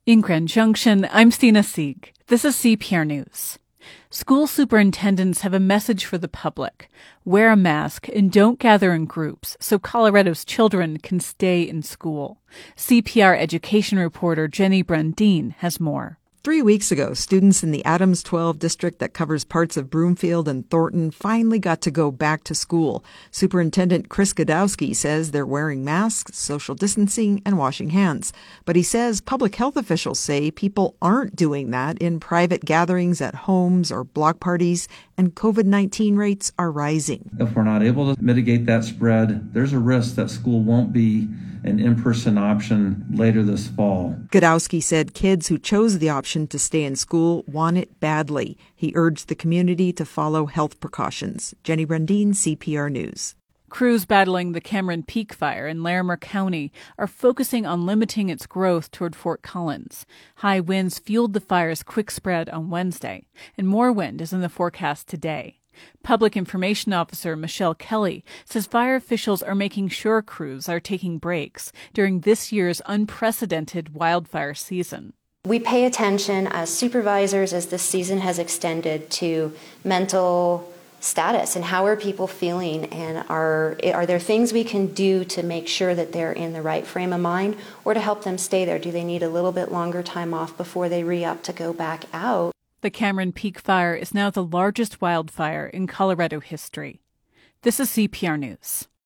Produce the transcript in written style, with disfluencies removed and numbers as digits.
In Grand Junction, I'm Stina Sieg. This is CPR News. School superintendents have a message for the public. Wear a mask and don't gather in groups so Colorado's children can stay in school. CPR education reporter Jenny Brundin has more. 3 weeks ago, students in the Adams 12 district that covers parts of Broomfield and Thornton finally got to go back to school. Superintendent Chris Gadowski says they're wearing masks, social distancing, and washing hands. But he says public health officials say people aren't doing that in private gatherings at homes or block parties, and COVID-19 rates are rising. If we're not able to mitigate that spread, there's a risk that school won't be an in-person option later this fall. Gadowski said kids who chose the option to stay in school want it badly. He urged the community to follow health precautions. Jenny Brundin, CPR News. Crews battling the Cameron Peak Fire in Larimer County are focusing on limiting its growth toward Fort Collins. High winds fueled the fire's quick spread on Wednesday, and more wind is in the forecast today. Public Information Officer Michelle Kelly says fire officials are making sure crews are taking breaks during this year's unprecedented wildfire season. We pay attention as supervisors as this season has extended to mental status and how are people feeling, and are there things we can do to make sure that they're in the right frame of mind or to help them stay there? Do they need a little bit longer time off before they re-up to go back out? The Cameron Peak Fire is now the largest wildfire in Colorado history. This is CPR News.